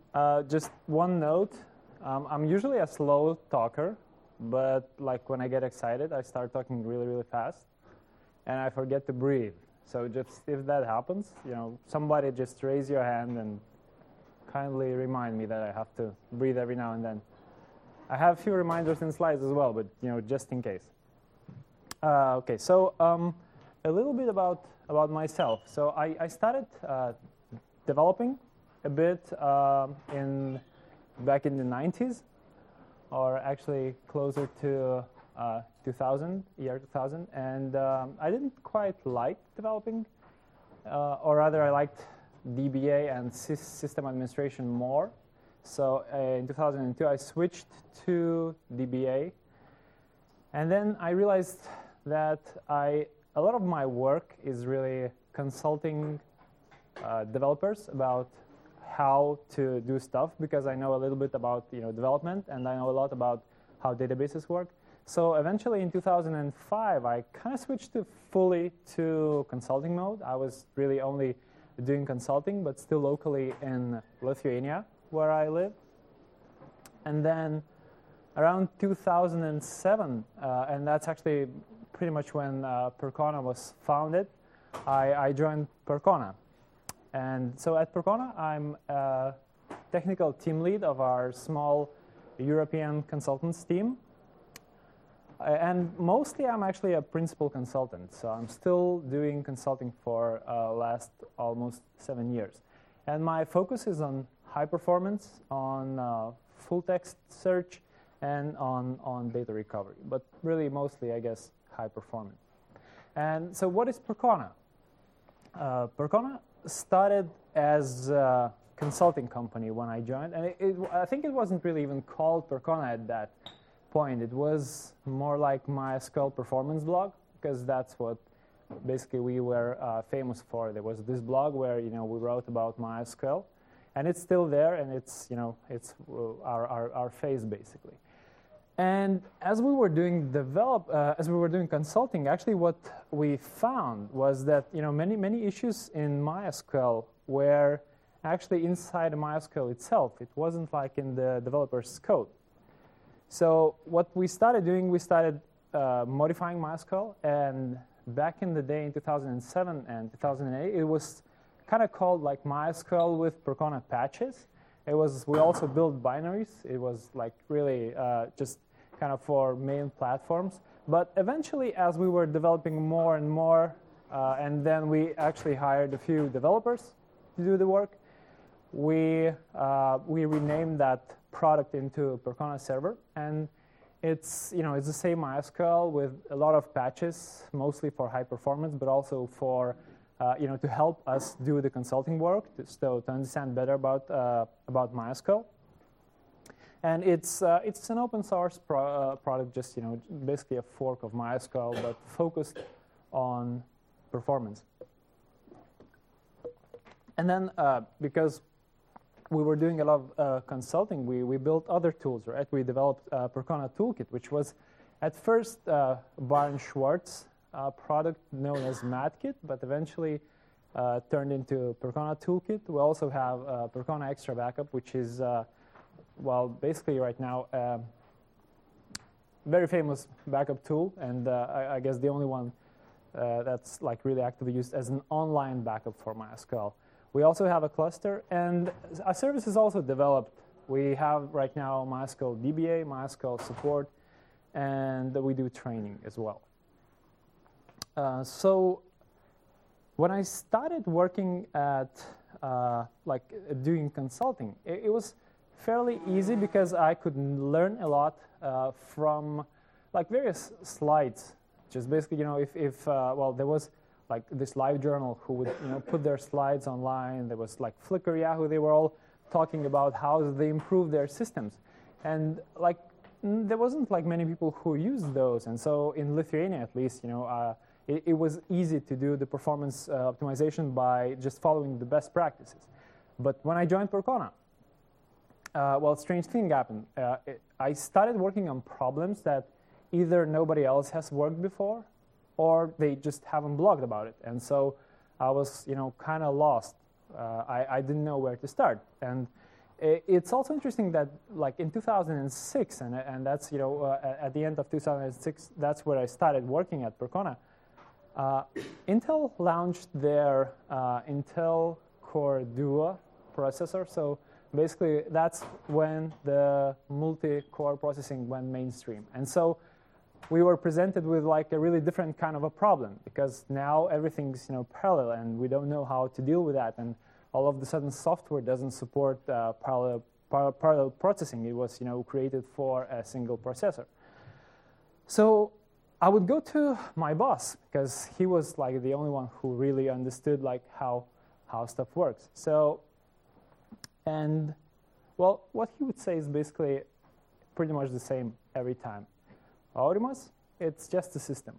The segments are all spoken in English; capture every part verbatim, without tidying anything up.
Uh, just one note. Um, I'm usually a slow talker, but like when I get excited, I start talking really, really fast, and I forget to breathe. So just if that happens, you know, somebody just raise your hand and kindly remind me that I have to breathe every now and then. I have a few reminders in slides as well, but you know, just in case. Uh, okay, so um, a little bit about about myself. So I, I started uh, developing a bit uh, in back in the nineties, or actually closer to uh, two thousand, year two thousand, and um, I didn't quite like developing, uh, or rather I liked D B A and system administration more. So uh, in two thousand two I switched to D B A, and then I realized that I a lot of my work is really consulting uh, developers about how to do stuff, because I know a little bit about you know development, and I know a lot about how databases work. So eventually in two thousand five I kind of switched to fully to consulting mode. I was really only doing consulting, but still locally in Lithuania, where I live. And then around two thousand seven, uh, and that's actually pretty much when uh, Percona was founded, I, I joined Percona. And so at Percona, I'm a technical team lead of our small European consultants team. Uh, and mostly I'm actually a principal consultant, so I'm still doing consulting for uh, last almost seven years. And my focus is on high performance, on uh, full text search, and on, on data recovery, but really mostly, I guess, high performance. And so what is Percona? Uh, Percona started as a consulting company when I joined, and it, it, I think it wasn't really even called Percona at that point. It was more like MySQL performance blog, because that's what basically we were uh, famous for. There was this blog where you know we wrote about MySQL, and it's still there, and it's you know it's our our, our face basically. And as we were doing develop, uh, as we were doing consulting, actually what we found was that you know many many issues in MySQL were actually inside MySQL itself. It wasn't like in the developer's code. So what we started doing, we started uh, modifying MySQL, and back in the day in two thousand seven and two thousand eight, it was kind of called like MySQL with Percona patches. It was we also built binaries. It was like really uh, just kind of for main platforms. But eventually, as we were developing more and more, uh, and then we actually hired a few developers to do the work, we uh, we renamed that product into Percona Server, and it's you know it's the same MySQL with a lot of patches, mostly for high performance, but also for uh, you know to help us do the consulting work, to, so to understand better about uh, about MySQL. And it's uh, it's an open source pro uh, product, just you know basically a fork of MySQL, but focused on performance. And then uh, because we were doing a lot of uh, consulting, we, we built other tools, right? We developed uh, Percona Toolkit, which was at first uh, Barn Schwartz uh, product known as MatKit, but eventually uh, turned into Percona Toolkit. We also have uh, Percona Extra Backup, which is, uh, well, basically right now, uh, very famous backup tool, and uh, I, I guess the only one uh, that's like really actively used as an online backup for MySQL. We also have a cluster, and our service is also developed. We have right now MySQL D B A, MySQL support, and we do training as well. Uh, so when I started working at uh, like doing consulting, it, it was fairly easy because I could learn a lot uh, from like various slides. Just basically, you know, if, if uh, well, there was like this LiveJournal who would you know put their slides online. There was like Flickr, Yahoo. They were all talking about how they improve their systems, and like there wasn't like many people who used those. And so in Lithuania, at least, you know, uh, it, it was easy to do the performance uh, optimization by just following the best practices. But when I joined Percona, uh, well, strange thing happened. Uh, it, I started working on problems that either nobody else has worked before, or they just haven't blogged about it. And so I was, you know, kind of lost. Uh, I, I didn't know where to start. And it's also interesting that, like in two thousand six, and and that's you know uh, at the end of two thousand six, that's where I started working at Percona. Uh, Intel launched their uh, Intel Core Duo processor. So basically, that's when the multi-core processing went mainstream. And so we were presented with like a really different kind of a problem, because now everything's you know parallel, and we don't know how to deal with that. And all of a sudden, software doesn't support uh, parallel, par parallel processing. It was you know created for a single processor. So I would go to my boss, because he was like the only one who really understood like how how stuff works. So, and well, what he would say is basically pretty much the same every time. Aurimas, it's just a system.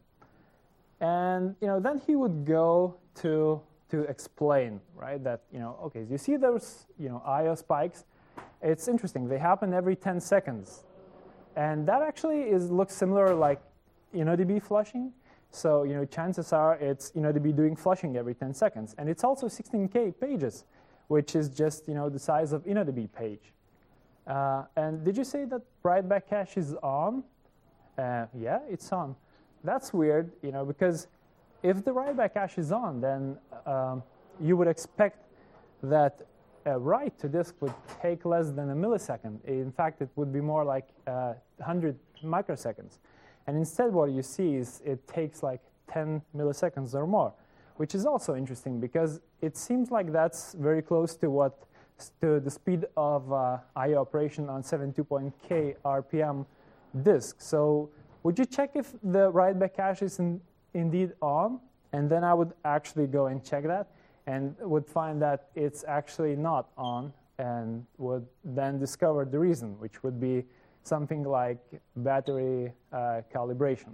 And you know, then he would go to to explain, right, that you know, okay, you see those you know I O spikes. It's interesting. They happen every ten seconds, and that actually is looks similar like InnoDB flushing. So you know, chances are it's InnoDB doing flushing every ten seconds, and it's also sixteen K pages, which is just you know the size of InnoDB page. Uh, and did you say that write back cache is on? Uh, yeah, it's on. That's weird, you know, because if the write back cache is on, then um, you would expect that a write to disk would take less than a millisecond. In fact, it would be more like uh, one hundred microseconds. And instead, what you see is it takes like ten milliseconds or more, which is also interesting because it seems like that's very close to what to the speed of uh, I O operation on seventy-two point K R P M disk. So would you check if the write back cache is in, indeed on? And then I would actually go and check that and would find that it's actually not on, and would then discover the reason, which would be something like battery uh, calibration.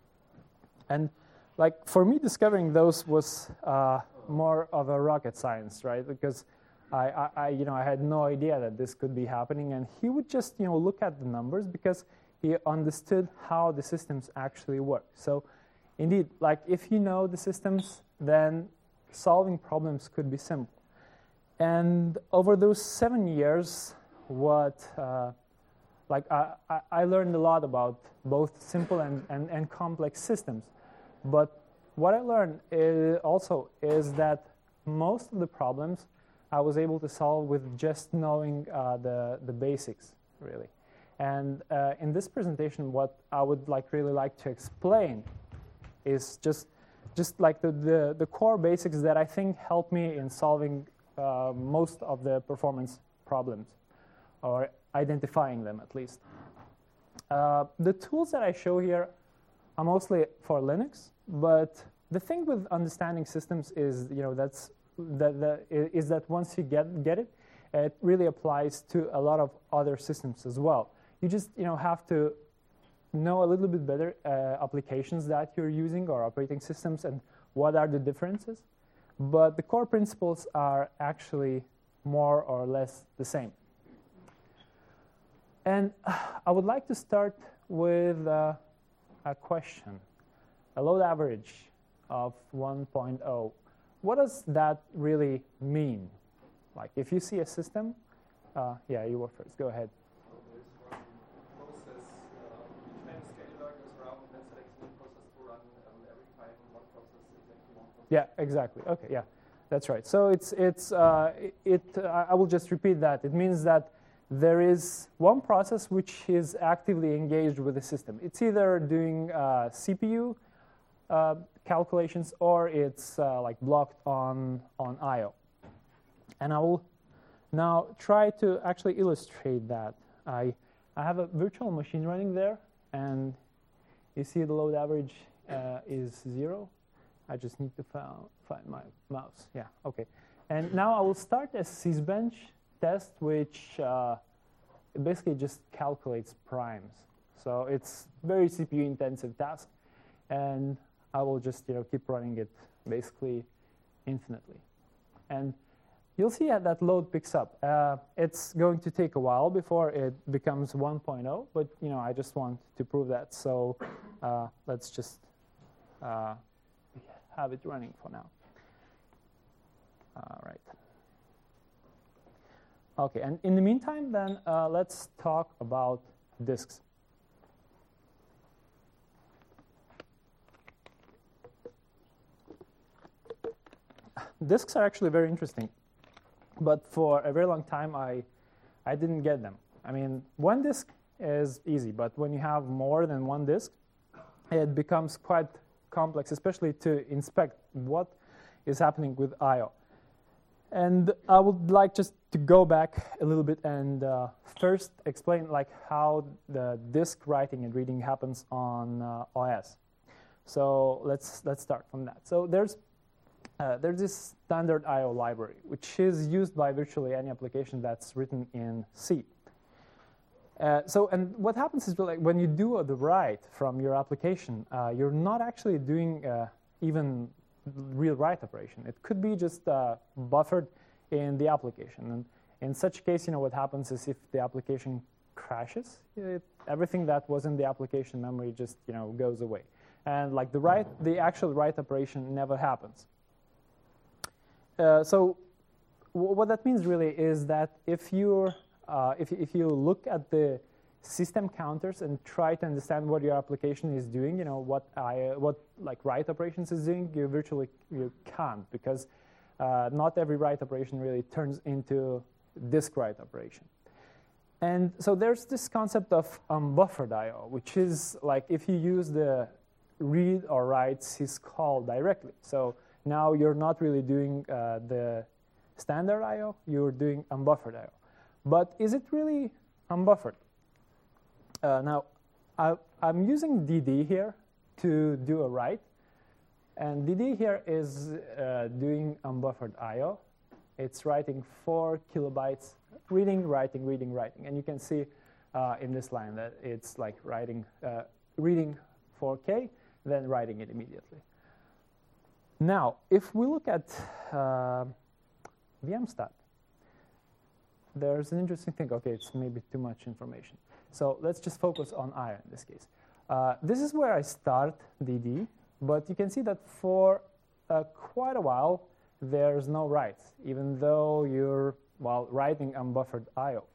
And like for me, discovering those was uh, more of a rocket science, right? Because I, I, I, you know, I had no idea that this could be happening, and he would just, you know, look at the numbers because he understood how the systems actually work. So, indeed, like if you know the systems, then solving problems could be simple. And over those seven years, what uh, like I, I learned a lot about both simple and, and, and complex systems. But what I learned is also is that most of the problems I was able to solve with just knowing uh, the, the basics, really. And uh, in this presentation, what I would like really like to explain is just, just like the, the, the core basics that I think help me in solving uh, most of the performance problems, or identifying them at least. Uh, the tools that I show here are mostly for Linux, but the thing with understanding systems is, you know, that's that the, is that once you get get it, it really applies to a lot of other systems as well. You just you know have to know a little bit better uh, applications that you're using or operating systems and what are the differences. But the core principles are actually more or less the same. And I would like to start with uh, a question. A load average of one point zero. What does that really mean? Like, if you see a system, uh, yeah, you were first. Go ahead. So there's one process, uh, each time scalar goes around, then selects new process to run um, every time one process is exactly one process. Yeah, exactly. Okay, yeah, that's right. So it's it's uh, it. Uh, I will just repeat that. It means that there is one process which is actively engaged with the system. It's either doing uh, C P U uh, calculations or it's uh, like blocked on on I O. And I will now try to actually illustrate that. I I have a virtual machine running there, and you see the load average uh, is zero. I just need to found, find my mouse. Yeah, okay. And now I will start a Sysbench test, which uh, basically just calculates primes. So it's very C P U intensive task, and I will just you know keep running it basically infinitely. And you'll see that that load picks up. Uh, it's going to take a while before it becomes one point zero, but you know I just want to prove that. So uh, let's just uh, have it running for now. All right. Okay, and in the meantime, then uh, let's talk about disks. Disks are actually very interesting, but for a very long time, I, I didn't get them. I mean, one disk is easy, but when you have more than one disk, it becomes quite complex, especially to inspect what is happening with I O. And I would like just to go back a little bit and uh, first explain like how the disk writing and reading happens on uh, O S. So let's let's start from that. So there's uh, there's this standard I O library, which is used by virtually any application that's written in C. Uh, so, and what happens is like when you do the write from your application, uh, you're not actually doing uh, even real write operation. It could be just uh, buffered in the application. And in such a case, you know, what happens is if the application crashes, it, everything that was in the application memory just, you know, goes away. And like the write, the actual write operation never happens. Uh, so w what that means really is that if you're Uh, if, if you look at the system counters and try to understand what your application is doing, you know, what, I, what like write operations is doing, you virtually you can't, because uh, not every write operation really turns into disk write operation. And so there's this concept of unbuffered I O, which is like if you use the read or write syscall directly. So now you're not really doing uh, the standard I O, you're doing unbuffered I O. But is it really unbuffered? Uh, now, I, I'm using D D here to do a write. And D D here is uh, doing unbuffered I O. It's writing four kilobytes, reading, writing, reading, writing. And you can see uh, in this line that it's like writing, uh, reading four K, then writing it immediately. Now, if we look at uh, vmstat, there's an interesting thing. OK, it's maybe too much information. So let's just focus on I O in this case. Uh, this is where I start D D. But you can see that for uh, quite a while, there's no writes, even though you're, well, writing unbuffered I O,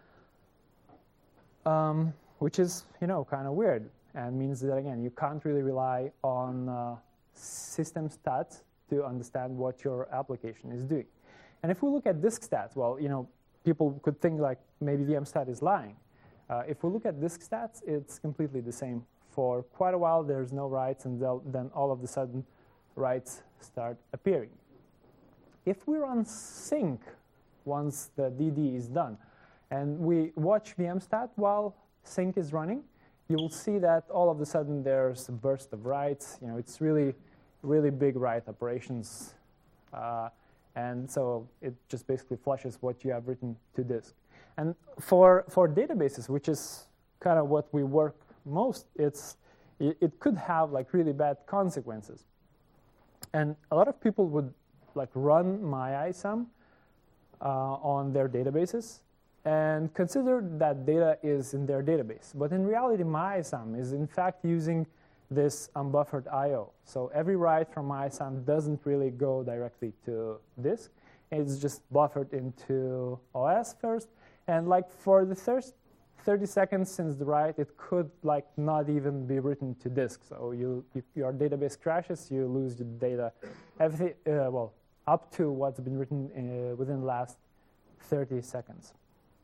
um, which is, you know, kind of weird, and means that, again, you can't really rely on uh, system stats to understand what your application is doing. And if we look at disk stats, well, you know, people could think like maybe vmstat is lying. Uh, if we look at disk stats, it's completely the same. For quite a while, there's no writes, and then all of a sudden, writes start appearing. If we run sync once the D D is done, and we watch vmstat while sync is running, you will see that all of a sudden there's a burst of writes. You know, it's really, really big write operations. Uh, And so it just basically flushes what you have written to disk. And for, for databases, which is kind of what we work most, it's, it, it could have like really bad consequences. And a lot of people would like run MyISAM uh, on their databases and consider that data is in their database. But in reality, MyISAM is in fact using this unbuffered I O. So every write from MyISAM doesn't really go directly to disk. It's just buffered into O S first. And like for the first thirty seconds since the write, it could like not even be written to disk. So you, you, your database crashes, you lose your data, everything, uh, well, up to what's been written uh, within the last thirty seconds.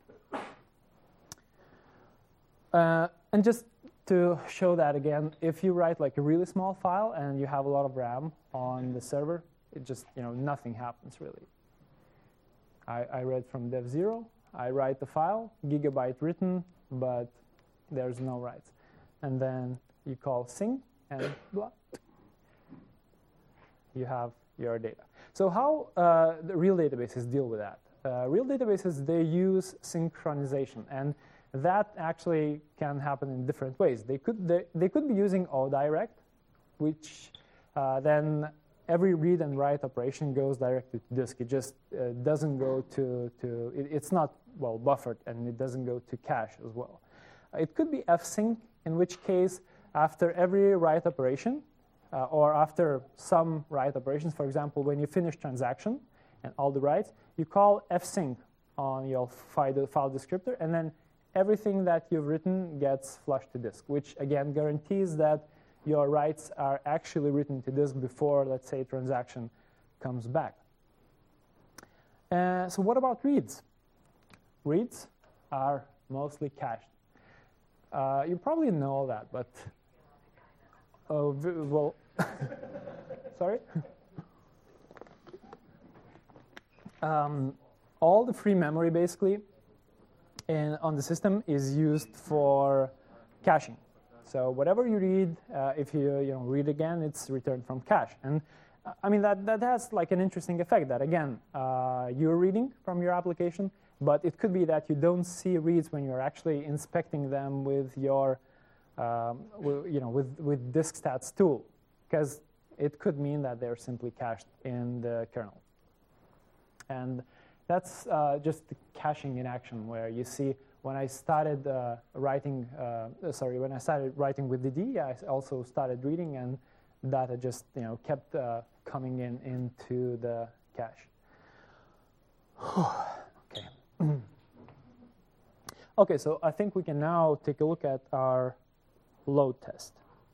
Uh, and just to show that again, if you write like a really small file and you have a lot of RAM on the server, it just, you know, nothing happens really. I, I read from dev zero, I write the file, gigabyte written, but there's no writes. And then you call sync and blah, you have your data. So how uh, the real databases deal with that? Uh, real databases, they use synchronization. And that actually can happen in different ways. They could, they, they could be using ODirect, which uh, then every read and write operation goes directly to disk. It just uh, doesn't go to, to it, it's not, well, buffered, and it doesn't go to cache as well. Uh, it could be fsync, in which case, after every write operation, uh, or after some write operations, for example, when you finish transaction and all the writes, you call fsync on your file, file descriptor, and then everything that you've written gets flushed to disk, which again guarantees that your writes are actually written to disk before, let's say, a transaction comes back. Uh, so what about reads? Reads are mostly cached. Uh, you probably know that, but uh, well, sorry. um, all the free memory basically in, on the system is used for caching. So whatever you read, uh, if you you know read again, it's returned from cache. And uh, I mean that that has like an interesting effect. That again, uh, you're reading from your application, but it could be that you don't see reads when you're actually inspecting them with your um, w you know with with DiskStats tool, because it could mean that they're simply cached in the kernel. And that's uh, just the caching in action, where you see. When I started uh, writing, uh, sorry, when I started writing with D D, I also started reading, and data just you know kept uh, coming in into the cache. Okay. Okay, so I think we can now take a look at our load test.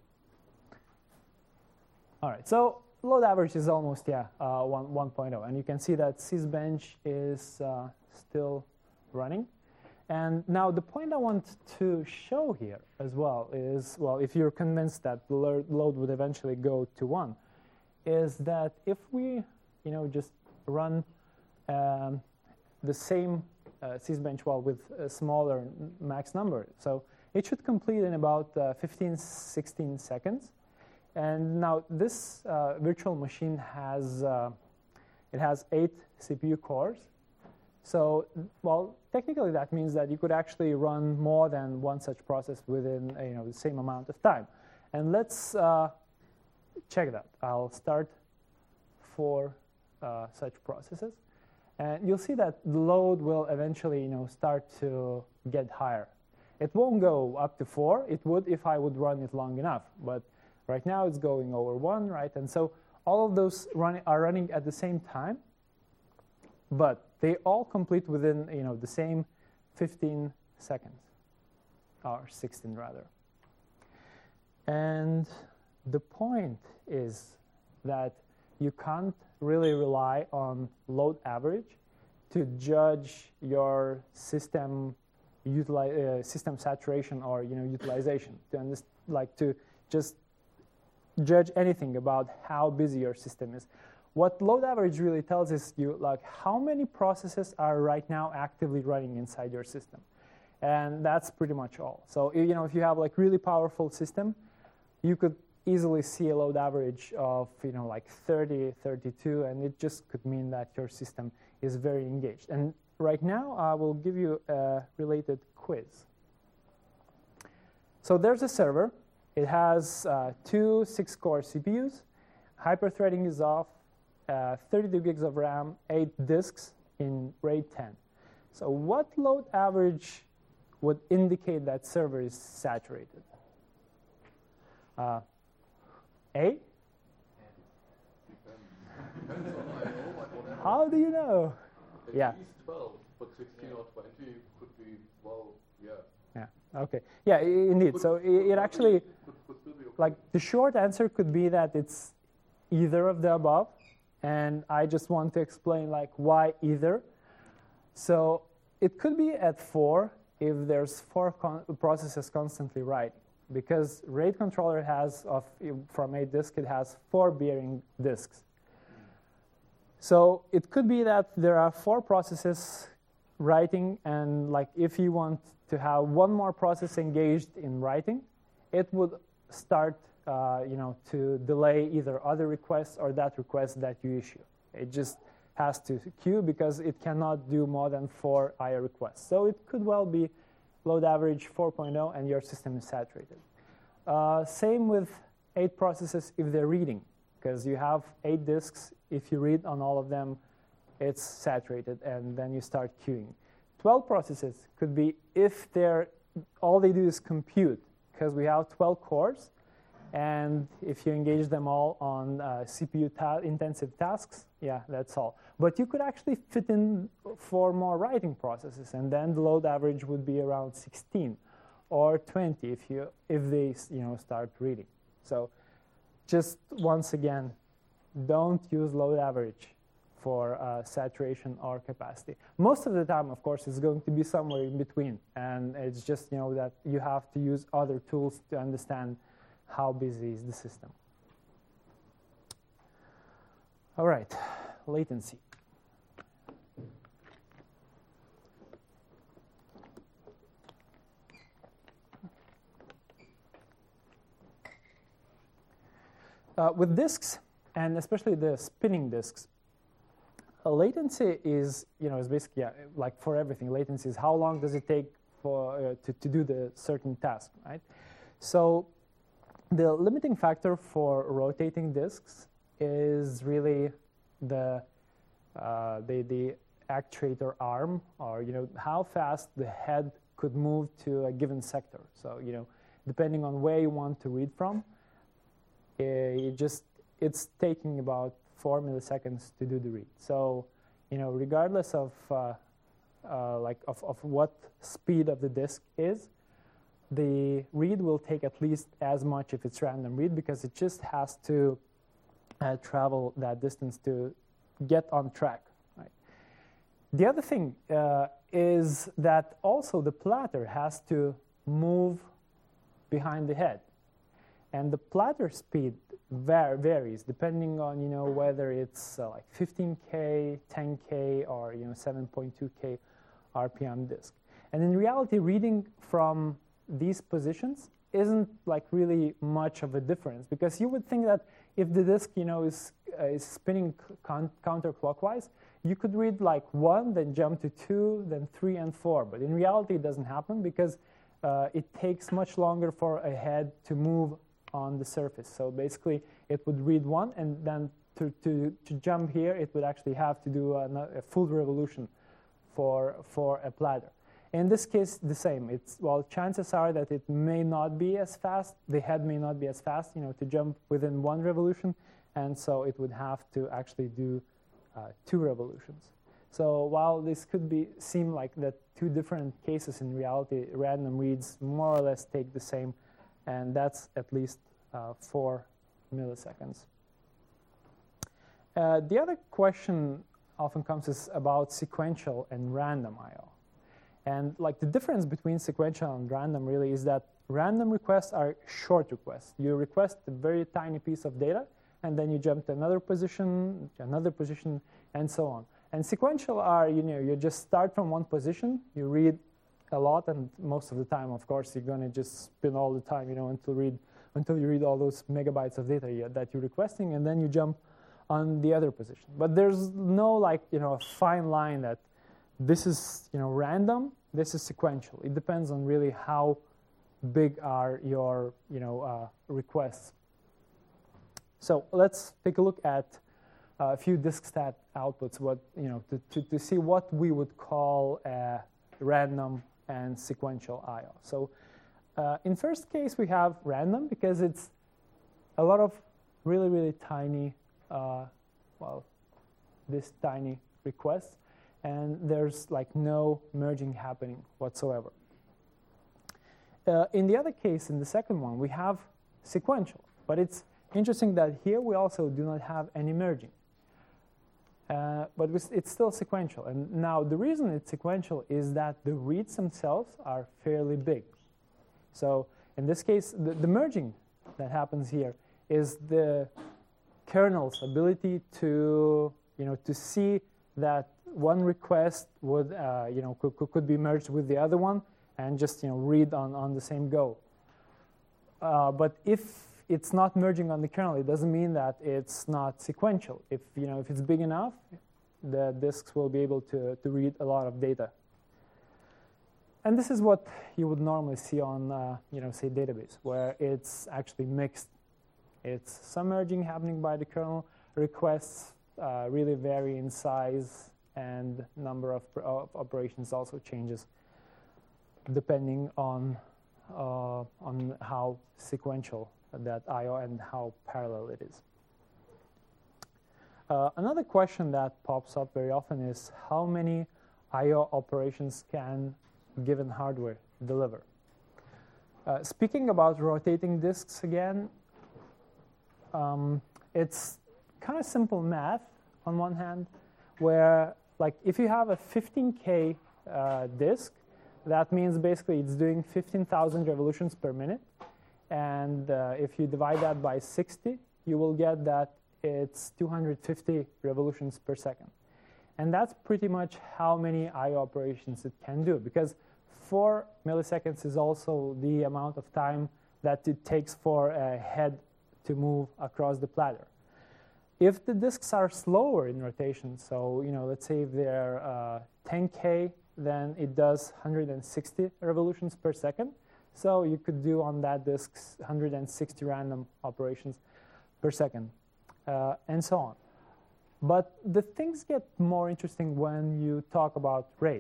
All right, so load average is almost yeah uh, one point oh, and you can see that sysbench is uh, still running. And now the point I want to show here as well is, well, if you're convinced that the load would eventually go to one, is that if we, you know, just run um, the same uh, sysbench well with a smaller max number, so it should complete in about uh, fifteen, sixteen seconds. And now this uh, virtual machine has uh, it has eight C P U cores. So, well, technically that means that you could actually run more than one such process within you know the same amount of time. And let's uh, check that. I'll start four uh, such processes, and you'll see that the load will eventually you know start to get higher. It won't go up to four. It would if I would run it long enough, but right now it's going over one, right? And so all of those run are running at the same time, but they all complete within you know the same fifteen seconds, or sixteen rather. And the point is that you can't really rely on load average to judge your system utili uh, system saturation or you know utilization, to understand, like to just judge anything about how busy your system is. What load average really tells is you like how many processes are right now actively running inside your system, and that's pretty much all. So you know if you have like really powerful system, you could easily see a load average of you know like thirty, thirty-two, and it just could mean that your system is very engaged. And right now I will give you a related quiz. So there's a server. It has uh, two six-core C P Us. Hyperthreading is off. Uh, thirty-two gigs of RAM, eight disks in RAID ten. So what load average would indicate that server is saturated? Uh, A? How do you know? At yeah. least twelve, but sixteen or twenty could be, well, yeah. Yeah, okay. Yeah, I indeed. Could, so could, it, it could actually, be, could, could still be okay. like the short answer could be that it's either of the above. And I just want to explain like why either. So it could be at four if there's four con processes constantly writing, because RAID controller has of from a disk it has four bearing disks. So it could be that there are four processes writing, and like if you want to have one more process engaged in writing, it would start Uh, you know, to delay either other requests or that request that you issue. It just has to queue because it cannot do more than four I O requests. So it could well be load average four point oh and your system is saturated. Uh, same with eight processes if they're reading, because you have eight disks. If you read on all of them, it's saturated, and then you start queuing. twelve processes could be if they're all they do is compute, because we have twelve cores. And if you engage them all on uh, C P U ta intensive tasks, yeah, that's all. But you could actually fit in for more writing processes, and then the load average would be around sixteen or twenty if you if they you know start reading. So just once again, don't use load average for uh, saturation or capacity. Most of the time, of course, it's going to be somewhere in between, and it's just you know that you have to use other tools to understand how busy is the system. All right, latency. Uh, with disks, and especially the spinning disks, uh, latency is, you know, is basically yeah, like for everything. Latency is how long does it take for uh, to to do the certain task, right? So the limiting factor for rotating disks is really the uh, the the actuator arm, or you know how fast the head could move to a given sector. So you know, depending on where you want to read from, it just it's taking about four milliseconds to do the read. So you know, regardless of uh, uh, like of of what speed of the disk is, the read will take at least as much if it's random read, because it just has to uh, travel that distance to get on track. Right? The other thing uh, is that also the platter has to move behind the head, and the platter speed var varies depending on you know whether it's uh, like fifteen K, ten K, or you know seven point two K R P M disk. And in reality, reading from these positions isn't like really much of a difference, because you would think that if the disk you know is uh, is spinning counterclockwise, you could read like one, then jump to two, then three and four. But in reality, it doesn't happen, because uh, it takes much longer for a head to move on the surface. So basically, it would read one, and then to to to jump here, it would actually have to do a, a full revolution for for a platter. In this case, the same. It's, well, chances are that it may not be as fast. The head may not be as fast, you know, to jump within one revolution, and so it would have to actually do uh, two revolutions. So while this could be seem like that two different cases, in reality, random reads more or less take the same, and that's at least uh, four milliseconds. Uh, the other question often comes is about sequential and random I O. And like the difference between sequential and random really is that random requests are short requests. You request a very tiny piece of data, and then you jump to another position, another position, and so on. And sequential are, you know, you just start from one position, you read a lot, and most of the time, of course, you're going to just spin all the time, you know, until read until you read all those megabytes of data you, that you're requesting, and then you jump on the other position. But there's no like, you know, a fine line that this is, you know, random, this is sequential. It depends on really how big are your, you know, uh, requests. So let's take a look at uh, a few DiskStat outputs, what, you know, to, to, to see what we would call a random and sequential I O. So uh, in first case, we have random because it's a lot of really, really tiny, uh, well, this tiny requests. And there's like no merging happening whatsoever. Uh, in the other case, in the second one, we have sequential. But it's interesting that here we also do not have any merging. Uh, but it's still sequential. And now the reason it's sequential is that the reads themselves are fairly big. So in this case, the, the merging that happens here is the kernel's ability to, you know, to see that one request would, uh, you know, could, could be merged with the other one and just, you know, read on, on the same go. Uh, but if it's not merging on the kernel, it doesn't mean that it's not sequential. If, you know, if it's big enough, the disks will be able to, to read a lot of data. And this is what you would normally see on, uh, you know, say, database, where it's actually mixed. It's some merging happening by the kernel. Requests uh, really vary in size, and number of, of operations also changes depending on uh, on how sequential that I O and how parallel it is. Uh, another question that pops up very often is how many I O operations can given hardware deliver? Uh, speaking about rotating disks again, um, it's kind of simple math on one hand, where like if you have a fifteen K uh, disk, that means basically it's doing fifteen thousand revolutions per minute. And uh, if you divide that by sixty, you will get that it's two hundred fifty revolutions per second. And that's pretty much how many I O operations it can do, because four milliseconds is also the amount of time that it takes for a head to move across the platter. If the disks are slower in rotation, so you know, let's say if they're uh, ten K, then it does one hundred sixty revolutions per second. So you could do on that disk one hundred sixty random operations per second, uh, and so on. But the things get more interesting when you talk about RAID.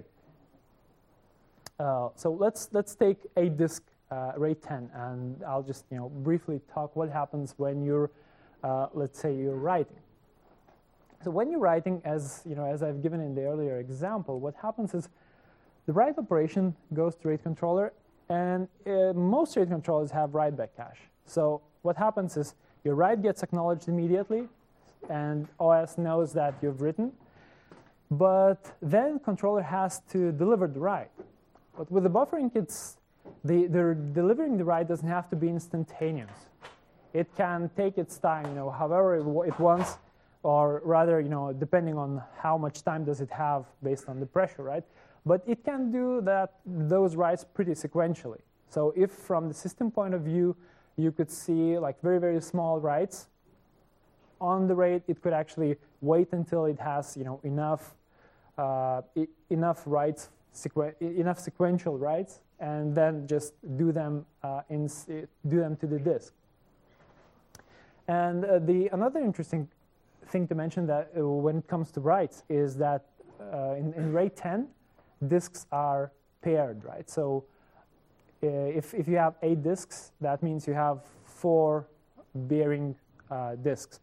Uh, so let's let's take a disk uh, RAID ten, and I'll just you know briefly talk what happens when you're uh, let's say you're writing. So when you're writing, as you know, as I've given in the earlier example, what happens is the write operation goes to RAID controller, and uh, most RAID controllers have write-back cache. So what happens is your write gets acknowledged immediately, and O S knows that you've written, but then controller has to deliver the write. But with the buffering, it's the, the delivering the write doesn't have to be instantaneous. It can take its time, you know, however it, it wants, or rather, you know, depending on how much time does it have based on the pressure, right? But it can do that those writes pretty sequentially. So if from the system point of view, you could see like very, very small writes on the RAID, it could actually wait until it has, you know, enough uh, I, enough writes, sequ enough sequential writes, and then just do them uh, in do them to the disk. And uh, the another interesting thing to mention that uh, when it comes to writes is that uh, in, in RAID ten, disks are paired, right? So uh, if if you have eight disks, that means you have four bearing uh, disks.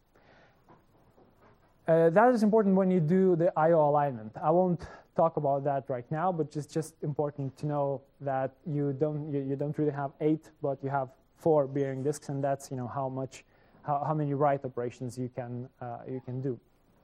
Uh, that is important when you do the I O alignment. I won't talk about that right now, but just just important to know that you don't you, you don't really have eight, but you have four bearing disks, and that's you know how much how, how many write operations you can uh, you can do.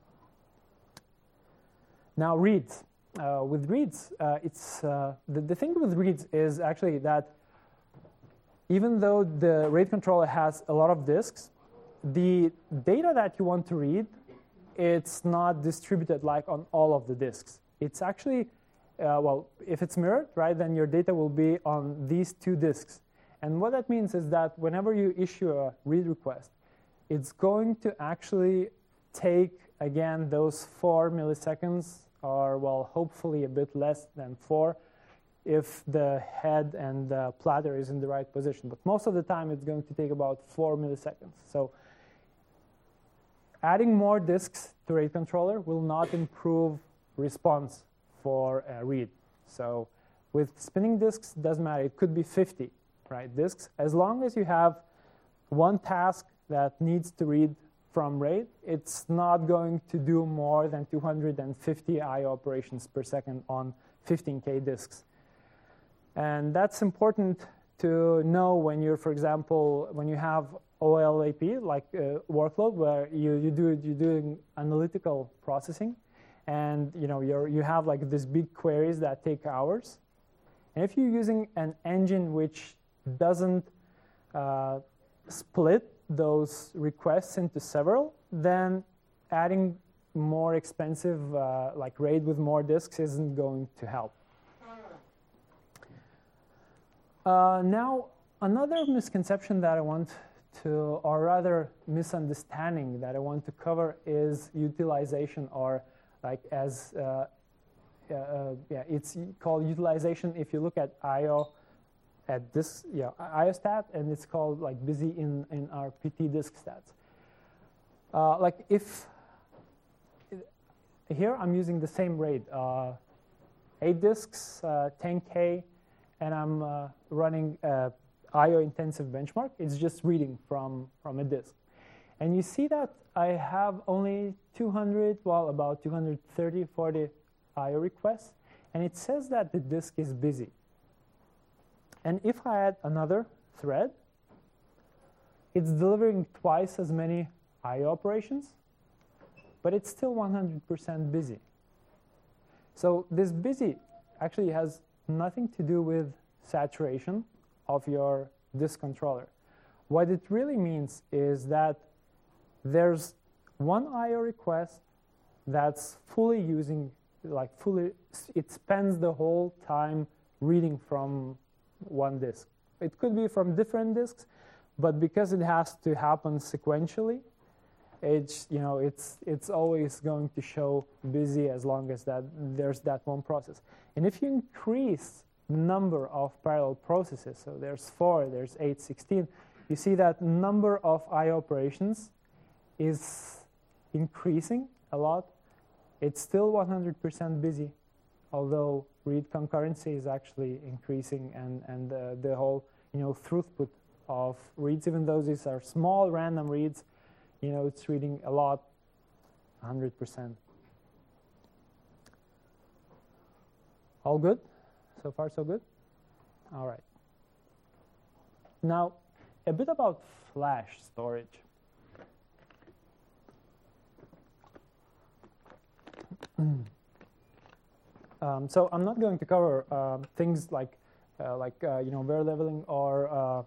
Now reads. Uh, with reads, uh, it's uh, the, the thing with reads is actually that even though the RAID controller has a lot of disks, the data that you want to read, it's not distributed like on all of the disks. It's actually, uh, well, if it's mirrored, right, then your data will be on these two disks. And what that means is that whenever you issue a read request, it's going to actually take, again, those four milliseconds, or, well, hopefully a bit less than four, if the head and the platter is in the right position. But most of the time, it's going to take about four milliseconds. So adding more disks to RAID controller will not improve response for a read. So with spinning disks, it doesn't matter. It could be fifty, right, disks. As long as you have one task that needs to read from RAID, it's not going to do more than two hundred fifty I O operations per second on fifteen K disks. And that's important to know when you're, for example, when you have O L A P, like uh, workload, where you, you do you're doing analytical processing, and you know you're you have like these big queries that take hours. And if you're using an engine which doesn't uh, split those requests into several, then adding more expensive, uh, like RAID with more disks, isn't going to help. Uh, now, another misconception that I want to, or rather misunderstanding that I want to cover is utilization, or like as, uh, uh, yeah, it's called utilization if you look at I O at this, yeah, I O stat, and it's called like busy in, in our P T disk stats. Uh, like if, here I'm using the same RAID, uh, eight disks, uh, ten K, and I'm uh, running uh, I O-intensive benchmark. It's just reading from, from a disk. And you see that I have only two hundred, well, about two hundred thirty, forty I O requests. And it says that the disk is busy. And if I add another thread, it's delivering twice as many I O operations, but it's still one hundred percent busy. So this busy actually has nothing to do with saturation of your disk controller. What it really means is that there's one I O request that's fully using, like fully, it spends the whole time reading from one disk. It could be from different disks, but because it has to happen sequentially, it's, you know, it's, it's always going to show busy as long as that there's that one process. And if you increase the number of parallel processes, so there's four, there's eight, sixteen, you see that number of I O operations is increasing a lot. It's still one hundred percent busy, although read concurrency is actually increasing, and, and uh, the whole, you know, throughput of reads, even though these are small random reads, you know, it's reading a lot, one hundred percent. All good? So far, so good? All right. Now, a bit about flash storage. um, so I'm not going to cover uh, things like, uh, like uh, you know, bare leveling or uh,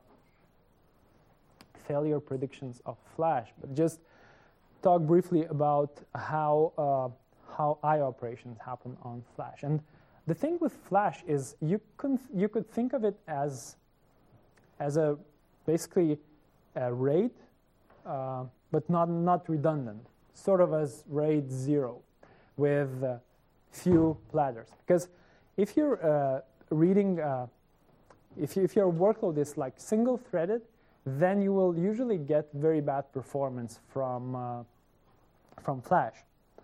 failure predictions of flash, but just talk briefly about how uh, how I O operations happen on flash. And the thing with flash is you can you could think of it as as a basically a RAID, uh, but not not redundant, sort of as RAID zero, with uh, few platters. Because if you're uh, reading, uh, if, you, if your workload is like single-threaded, then you will usually get very bad performance from, uh, from flash.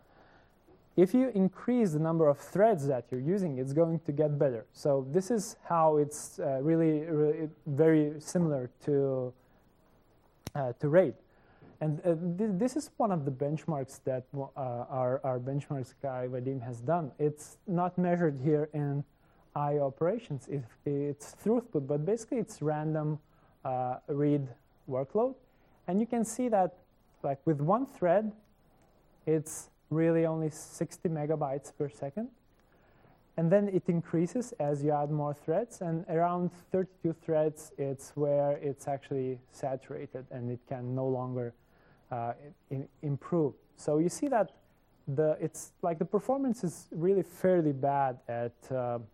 If you increase the number of threads that you're using, it's going to get better. So this is how it's uh, really, really very similar to, uh, to RAID. And uh, th this is one of the benchmarks that uh, our, our benchmarks guy, Vadim, has done. It's not measured here in I O operations. It, it's throughput, but basically it's random uh, read workload. And you can see that like with one thread, it's really only sixty megabytes per second. And then it increases as you add more threads. And around thirty-two threads, it's where it's actually saturated and it can no longer Uh, in, improve. So you see that the it's like the performance is really fairly bad at uh,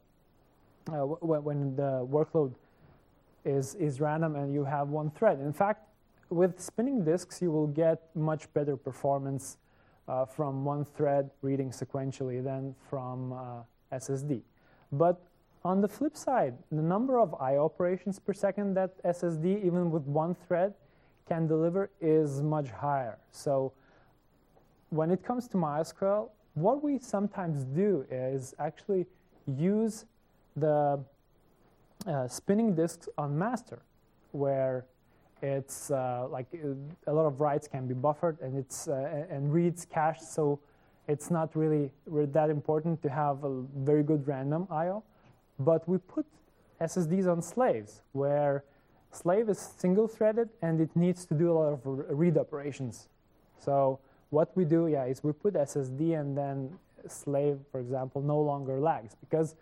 uh, w when the workload is is random and you have one thread. In fact, with spinning disks, you will get much better performance uh, from one thread reading sequentially than from uh, S S D. But on the flip side, the number of I O operations per second that S S D, even with one thread, can deliver is much higher. So when it comes to MySQL, what we sometimes do is actually use the uh, spinning disks on master, where it's uh, like uh, a lot of writes can be buffered and it's uh, and reads cached, so it's not really, really that important to have a very good random I O. But we put S S Ds on slaves, where slave is single-threaded, and it needs to do a lot of read operations. So what we do, yeah, is we put S S D, and then slave, for example, no longer lags because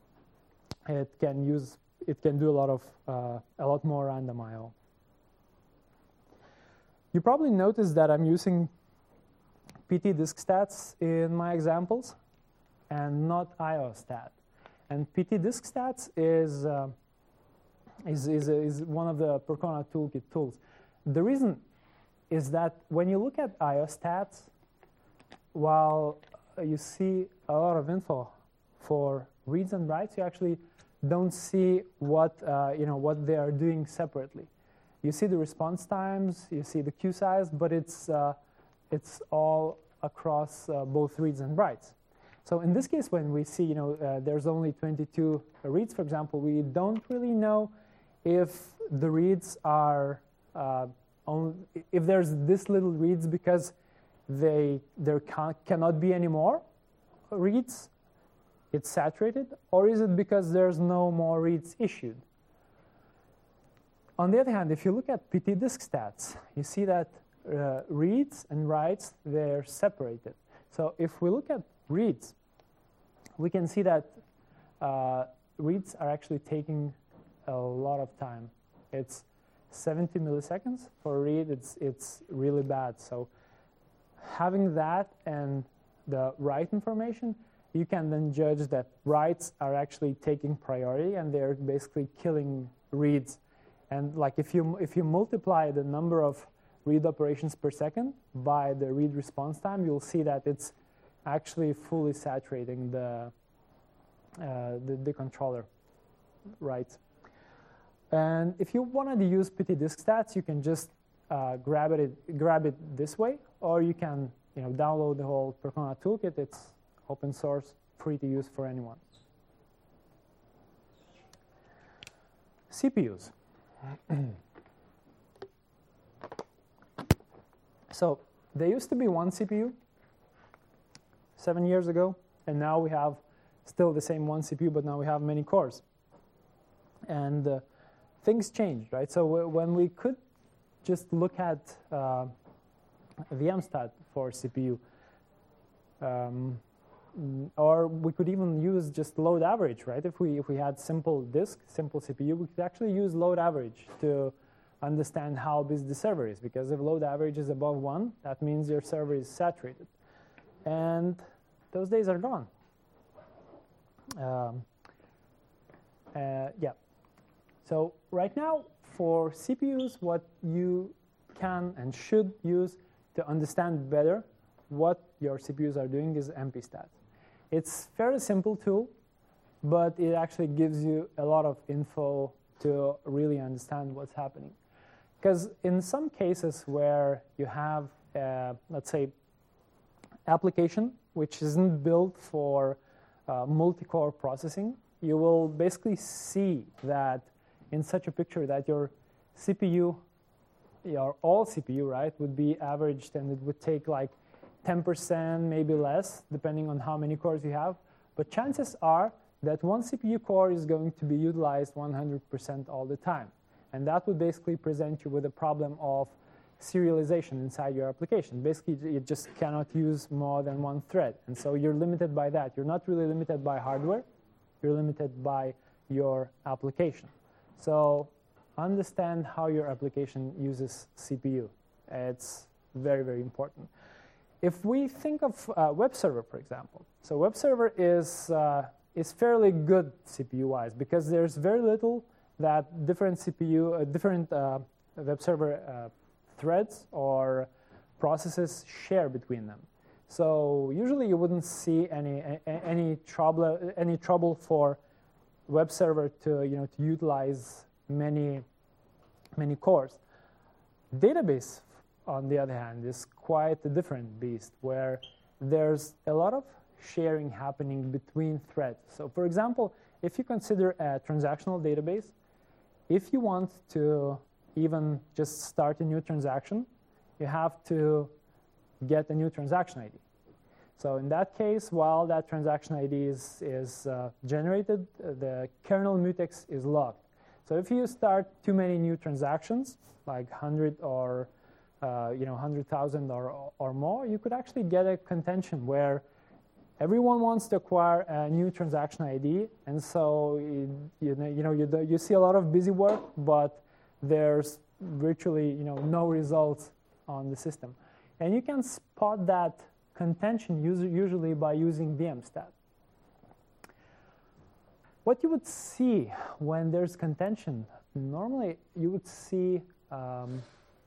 it can use, it can do a lot of uh, a lot more random I O. You probably noticed that I'm using P T disk stats in my examples, and not I O stat. And P T disk stats is uh, Is, is, is one of the Percona toolkit tools. The reason is that when you look at I O stats, while you see a lot of info for reads and writes, you actually don't see what, uh, you know, what they are doing separately. You see the response times, you see the queue size, but it's, uh, it's all across uh, both reads and writes. So in this case, when we see, you know, uh, there's only twenty-two reads, for example, we don't really know if the reads are uh, on, if there's this little reads because they there can, cannot be any more reads, it's saturated, or is it because there's no more reads issued? On the other hand, if you look at P T disk stats, you see that uh, reads and writes, they're separated. So if we look at reads, we can see that uh, reads are actually taking a lot of time. It's seventy milliseconds for a read. It's, it's really bad. So having that and the write information, you can then judge that writes are actually taking priority and they're basically killing reads. And like if you if you multiply the number of read operations per second by the read response time, you'll see that it's actually fully saturating the uh, the, the controller, right? And if you wanted to use P T disk stats, you can just uh, grab it grab it this way, or you can you know download the whole Percona toolkit. It's open source, free to use for anyone. C P Us. So there used to be one C P U seven years ago, and now we have still the same one C P U, but now we have many cores. And uh, things changed, right? So w when we could just look at uh, VMstat for C P U, um, or we could even use just load average, right? If we if we had simple disk, simple C P U, we could actually use load average to understand how busy the server is. Because if load average is above one, that means your server is saturated, and those days are gone. Um, uh, yeah. So right now for C P Us, what you can and should use to understand better what your C P Us are doing is M P stat. It's a fairly simple tool, but it actually gives you a lot of info to really understand what's happening. Because in some cases where you have, uh, let's say, application which isn't built for uh, multi-core processing, you will basically see that in such a picture that your C P U, your all C P U, right, would be averaged, and it would take like ten percent, maybe less, depending on how many cores you have. But chances are that one C P U core is going to be utilized one hundred percent all the time. And that would basically present you with a problem of serialization inside your application. Basically, you just cannot use more than one thread. And so you're limited by that. You're not really limited by hardware. You're limited by your application. So understand how your application uses C P U. It's very, very important. If we think of uh, web server, for example, so web server is, uh, is fairly good C P U-wise because there's very little that different C P U, uh, different uh, web server uh, threads or processes share between them. So usually you wouldn't see any any trouble any trouble for web server to you know to utilize many many cores. Database, on the other hand, is quite a different beast where there's a lot of sharing happening between threads. So for example, if you consider a transactional database, if you want to even just start a new transaction, you have to get a new transaction I D. So in that case, while that transaction I D is, is uh, generated, uh, the kernel mutex is locked. So if you start too many new transactions, like one hundred or uh, you know one hundred thousand or, or more, you could actually get a contention where everyone wants to acquire a new transaction I D, and so you, you know you know you, do, you see a lot of busy work, but there's virtually you know no results on the system, and you can spot that contention usually by using VMstat. What you would see when there's contention, normally you would see um,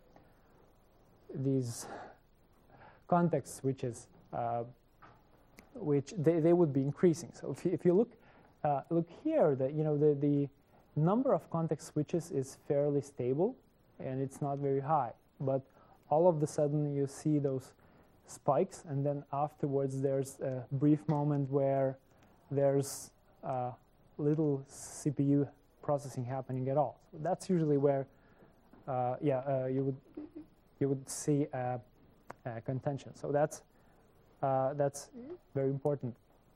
these context switches, uh, which they, they would be increasing. So if you, if you look uh, look here, that you know the the number of context switches is fairly stable, and it's not very high. But all of a sudden you see those spikes, and then afterwards there's a brief moment where there's uh, little C P U processing happening at all. So that's usually where, uh, yeah, uh, you would you would see a, a contention. So that's uh, that's very important.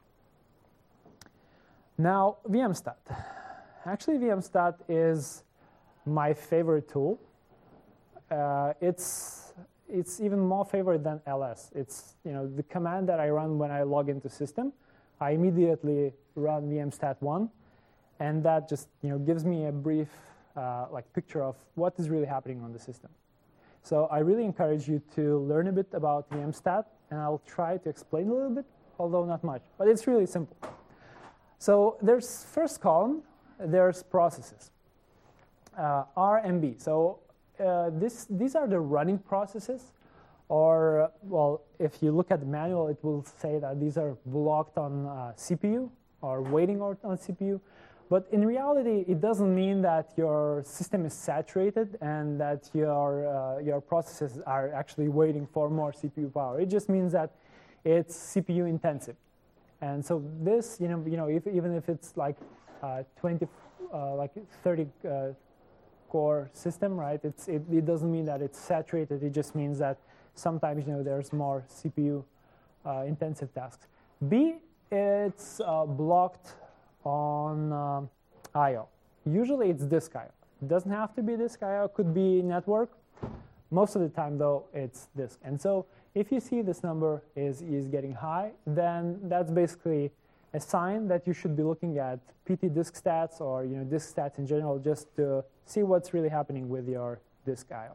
Now, VMstat. Actually, VMstat is my favorite tool. Uh, it's it's even more favorite than L S. It's you know the command that I run when I log into system. I immediately run VMstat one, and that just you know gives me a brief uh, like picture of what is really happening on the system. So I really encourage you to learn a bit about VMstat, and I'll try to explain a little bit, although not much. But it's really simple. So there's first column, there's processes, uh, R and B. So uh, this, these are the running processes, or, well, if you look at the manual, it will say that these are blocked on uh, C P U or waiting on C P U. But in reality, it doesn't mean that your system is saturated and that your, uh, your processes are actually waiting for more C P U power. It just means that it's C P U intensive. And so this, you know, you know, if, even if it's like uh, twenty, uh, like thirty uh, core system, right? It's it, it doesn't mean that it's saturated. It just means that sometimes you know there's more C P U uh, intensive tasks. B, it's uh, blocked on um, I O. Usually it's disk I O. It doesn't have to be disk I O. It could be network. Most of the time, though, it's disk. And so if you see this number is, is getting high, then that's basically a sign that you should be looking at P T disk stats or you know disk stats in general just to see what's really happening with your disk I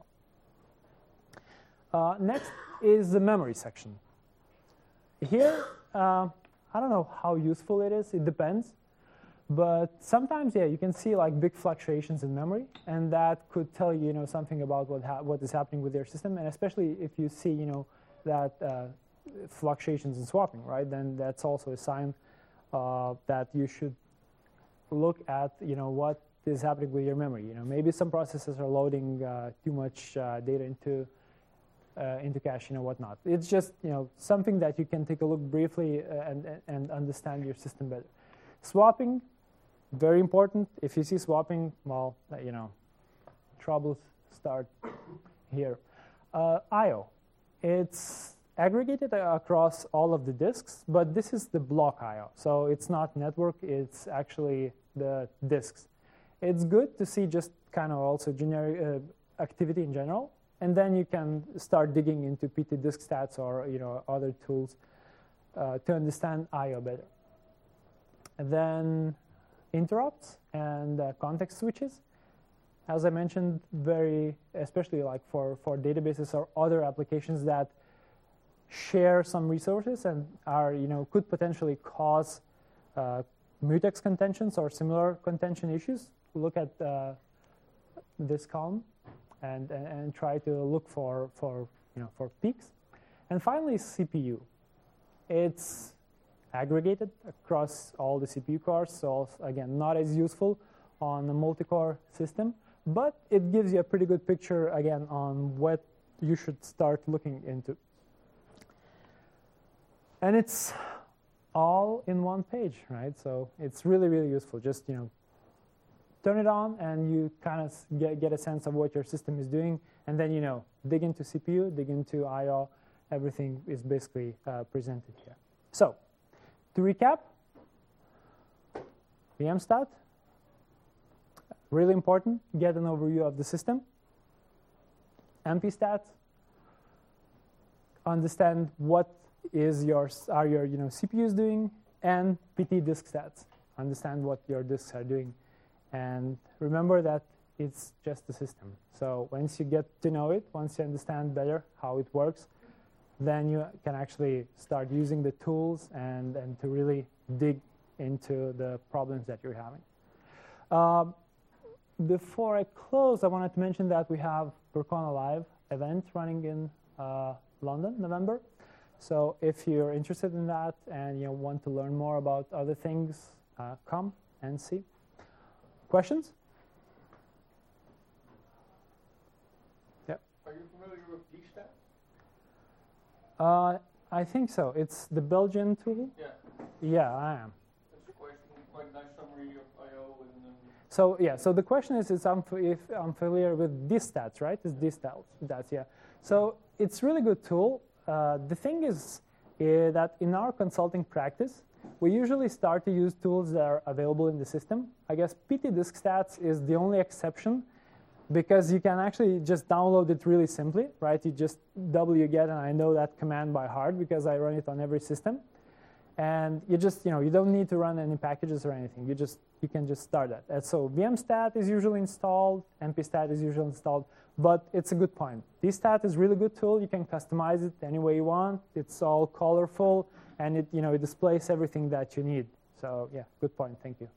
O. Uh, next is the memory section. Here, uh, I don't know how useful it is. It depends. But sometimes, yeah, you can see like big fluctuations in memory, and that could tell you, you know, something about what ha what is happening with your system. And especially if you see, you know, that uh, fluctuations in swapping, right? Then that's also a sign uh, that you should look at, you know, what is happening with your memory. You know, maybe some processes are loading uh, too much uh, data into uh, into cache, you know, whatnot. It's just, you know, something that you can take a look briefly uh, and and understand your system better. Swapping. Very important. If you see swapping, well, you know, troubles start here. Uh, I O. It's aggregated across all of the disks, but this is the block I O. So it's not network. It's actually the disks. It's good to see just kind of also generic uh, activity in general, and then you can start digging into P T disk stats or you know other tools uh, to understand I O better. And then interrupts and uh, context switches. As I mentioned, very, especially like for, for databases or other applications that share some resources and are, you know, could potentially cause uh, mutex contentions or similar contention issues. Look at uh, this column and, and, and try to look for, for, you know, for peaks. And finally, C P U. It's aggregated across all the C P U cores, so again, not as useful on a multi-core system, but it gives you a pretty good picture, again, on what you should start looking into. And it's all in one page, right? So it's really, really useful. Just, you know, turn it on, and you kind of get, get a sense of what your system is doing, and then, you know, dig into C P U, dig into I O. Everything is basically uh, presented here. So, to recap, VMstat, really important, get an overview of the system. MPstat, understand what is your, are your you know, C P Us doing, and P T disk stats, understand what your disks are doing. And remember that it's just a system. So once you get to know it, once you understand better how it works, then you can actually start using the tools and, and to really dig into the problems that you're having. Um, before I close, I wanted to mention that we have Percona Live event running in uh, London, November. So if you're interested in that and you want to learn more about other things, uh, come and see. Questions? Yeah. Are you familiar with D stat? Uh, I think so. It's the Belgian tool? Yeah. Yeah, I am. It's quite, quite a nice summary of I O. And, um, So yeah, so the question is, is I'm, if I'm familiar with dist-stats, right? It's dist-stats, that's, yeah. So it's really good tool. Uh, the thing is uh, that in our consulting practice, we usually start to use tools that are available in the system. I guess ptDiskStats is the only exception because you can actually just download it really simply, right? You just wget, and I know that command by heart because I run it on every system. And you just, you know, you don't need to run any packages or anything. You just, you can just start that. And so vmstat is usually installed, npstat is usually installed, but it's a good point. dist-stat is a really good tool. You can customize it any way you want. It's all colorful, and it, you know, it displays everything that you need. So yeah, good point. Thank you.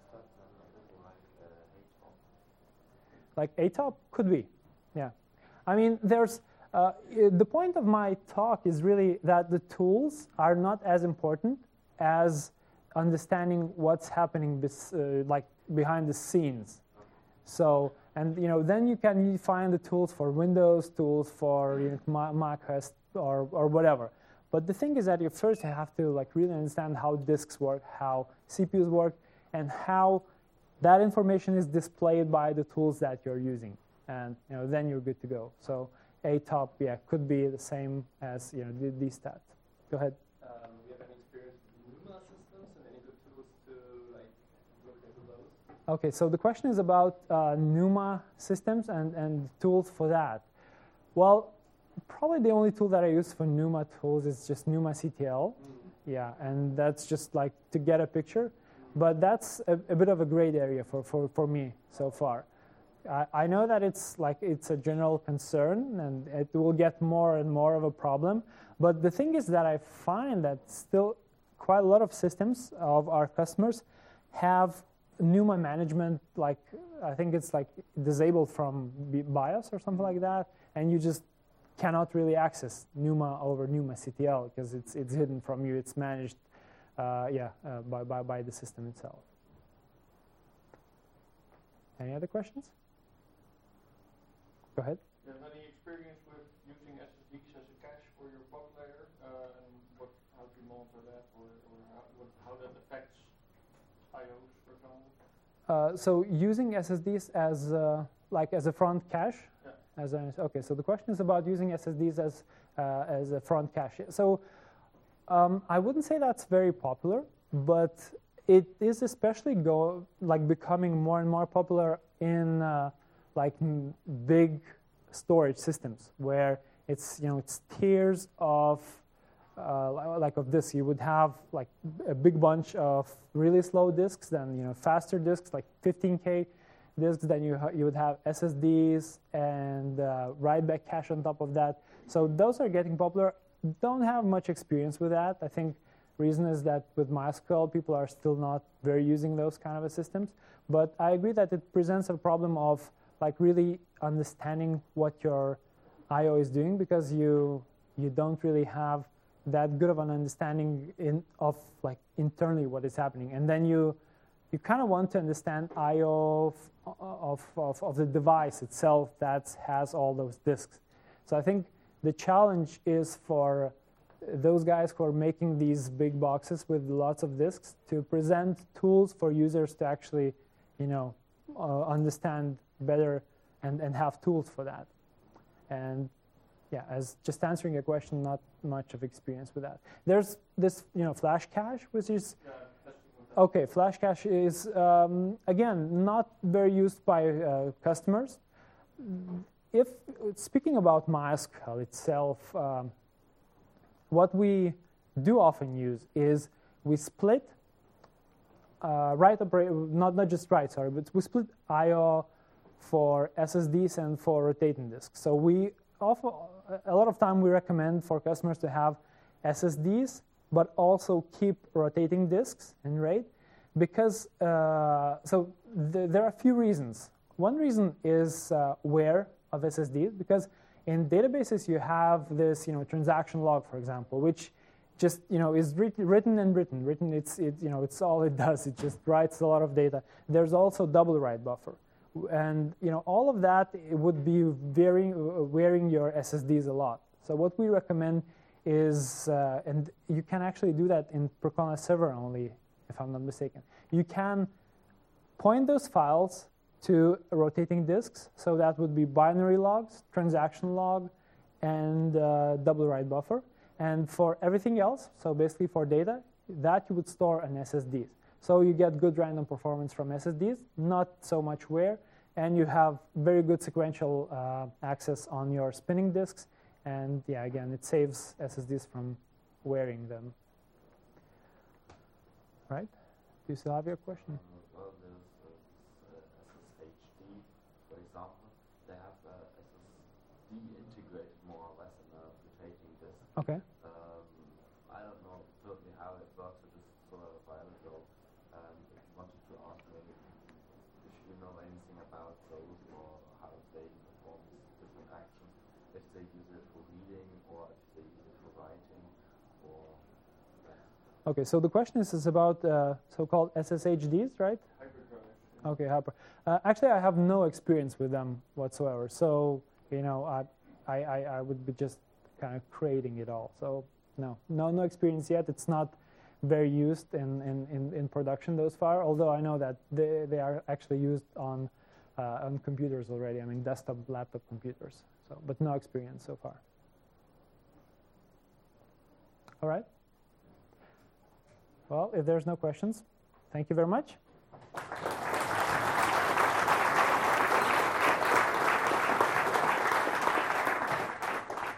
Like A top could be, yeah. I mean, there's. Uh, the point of my talk is really that the tools are not as important as understanding what's happening bes uh, like behind the scenes. So, and you know, then you can find the tools for Windows, tools for you know, Mac O S or or whatever. But the thing is that you first have to like really understand how disks work, how C P Us work, and how that information is displayed by the tools that you're using, and you know, then you're good to go. So. A top, yeah, could be the same as you know the dist-stat. Go ahead. Um, do you have any experience with NUMA systems and any good tools to like look into those? Okay, so the question is about uh, NUMA systems and and tools for that. Well, probably the only tool that I use for NUMA tools is just NumaCTL. Mm. Yeah, and that's just like to get a picture, mm. but that's a, a bit of a gray area for for for me so far. I know that it's like it's a general concern, and it will get more and more of a problem. But the thing is that I find that still quite a lot of systems of our customers have NUMA management, like I think it's like disabled from BIOS or something like that, and you just cannot really access NUMA over NumaCTL because it's it's hidden from you. It's managed, uh, yeah, uh, by, by by the system itself. Any other questions? Go ahead. Do you have any experience with using S S Ds as a cache for your bug layer, uh, and what, how do you monitor that, or, or how, what, how that affects I Os, for example? Uh, so using S S Ds as uh, like as a front cache. Yeah. As a, okay, so the question is about using S S Ds as uh, as a front cache. So um, I wouldn't say that's very popular, but it is especially go like becoming more and more popular in. Uh, like big storage systems where it's you know it's tiers of uh, like of this. You would have like a big bunch of really slow disks, then you know faster disks like fifteen K disks. Then you you would have S S Ds and uh, write back cache on top of that. So those are getting popular. Don't have much experience with that. I think reason is that with MySQL people are still not very using those kind of a systems. But I agree that it presents a problem of like really understanding what your I O is doing because you you don't really have that good of an understanding in of like internally what is happening, and then you you kind of want to understand I O of, of of of the device itself that has all those disks. So I think the challenge is for those guys who are making these big boxes with lots of disks to present tools for users to actually you know uh, understand better and, and have tools for that. And yeah, as just answering your question, not much of experience with that. There's this, you know, flash cache, which is, okay, flash cache is, um, again, not very used by uh, customers. If, speaking about MySQL itself, um, what we do often use is we split uh, write opera not, not just write, sorry, but we split I O for S S Ds and for rotating disks. So we offer, a lot of time we recommend for customers to have S S Ds, but also keep rotating disks in RAID, because uh, so th there are a few reasons. One reason is uh, wear of S S Ds, because in databases you have this, you know, transaction log, for example, which just, you know, is writ written and written. Written, it's, it, you know, it's all it does. It just writes a lot of data. There's also double write buffer. And, you know, all of that it would be varying, uh, wearing your S S Ds a lot. So what we recommend is, uh, and you can actually do that in Percona server only, if I'm not mistaken. You can point those files to rotating disks. So that would be binary logs, transaction log, and uh, double write buffer. And for everything else, so basically for data, that you would store on S S Ds. So you get good random performance from S S Ds, not so much wear, and you have very good sequential uh, access on your spinning disks. And yeah, again, it saves S S Ds from wearing them. Right? Do you still have your question? Um, well, there's uh, S S H D, for example. They have uh, S S D integrated more or less in a rotating disk. Okay. Um, I don't know totally how it works. I just saw it a while ago. Um, I wanted to ask maybe if you know anything about those or how they perform different actions, if they use it for reading or if they use it for writing or... Okay, so the question is, is about uh, so-called S S H Ds, right? Hyperdrive. Okay, hyper. Uh, actually, I have no experience with them whatsoever. So, you know, I, I, I, I would be just kind of creating it all. So, no, no, no experience yet. It's not very used in, in, in, in production those far, although I know that they, they are actually used on, uh, on computers already. I mean, desktop, laptop computers. So, but no experience so far. All right. Well, if there's no questions, thank you very much.